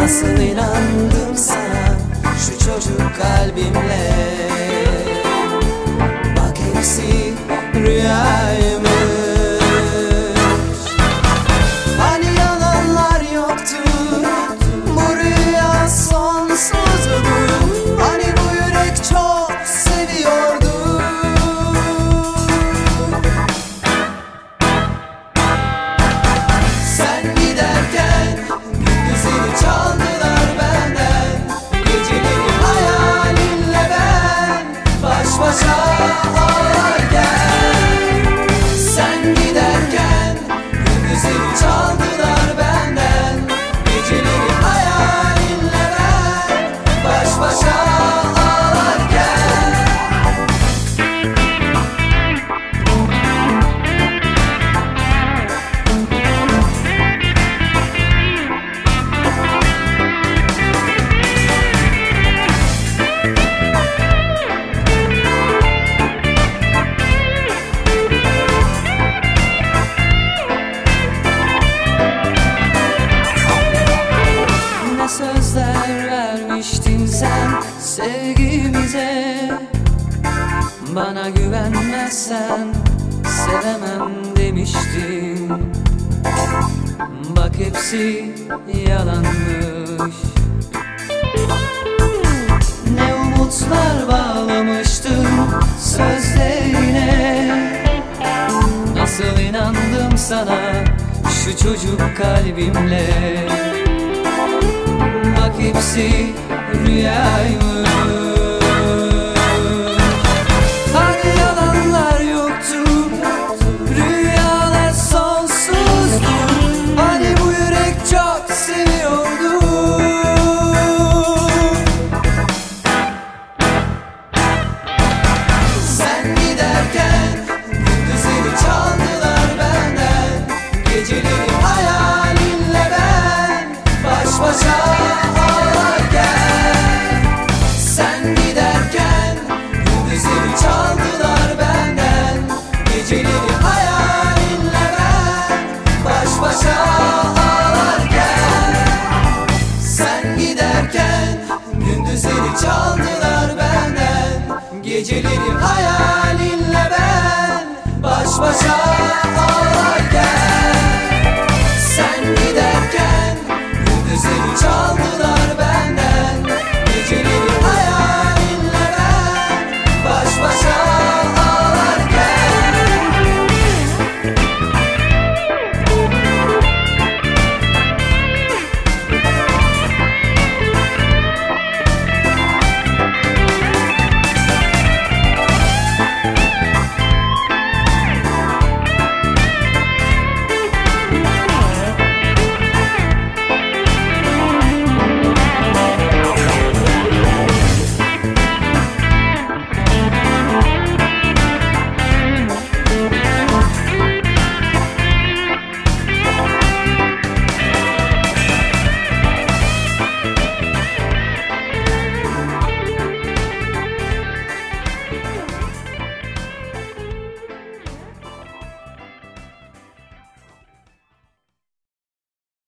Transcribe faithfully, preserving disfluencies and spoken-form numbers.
Nasıl inandım sana şu çocuk kalbimle. Bak hepsi rüyaymış. Hani yalanlar yoktu, bu rüya sonsuzdu. Hani bu yürek çok seviyordu. Sen giderken gündüzleri çaldılar benden. Geceleri hayalinle ben baş başa ağlarken. Sen giderken gündüzleri çaldılar benden. Geceleri hayalinle ben baş başa ağlarken. Ne sözler vermiştin sen sevgimize. Bana güvenmezsen sevemem demiştin. Bak hepsi yalanmış. Ne umutlar bağlamıştım sözlerine. Nasıl inandım sana şu çocuk kalbimle. Bak hepsi rüyaymış. Hani yalanlar yoktu, rüyalar sonsuzdu. Hani bu yürek çok seviyordu. Sen giderken gündüzleri çaldılar benden. Geceleri hayalinle ben baş başa ağlarken. Sen giderken gündüzleri çaldılar benden. Geceleri hayalinle ben baş başa ağlarken. Sen giderken gündüzleri çaldılar benden. Geceleri hayalinle ben baş başa ağlarken. Sen giderken gündüzleri çaldılar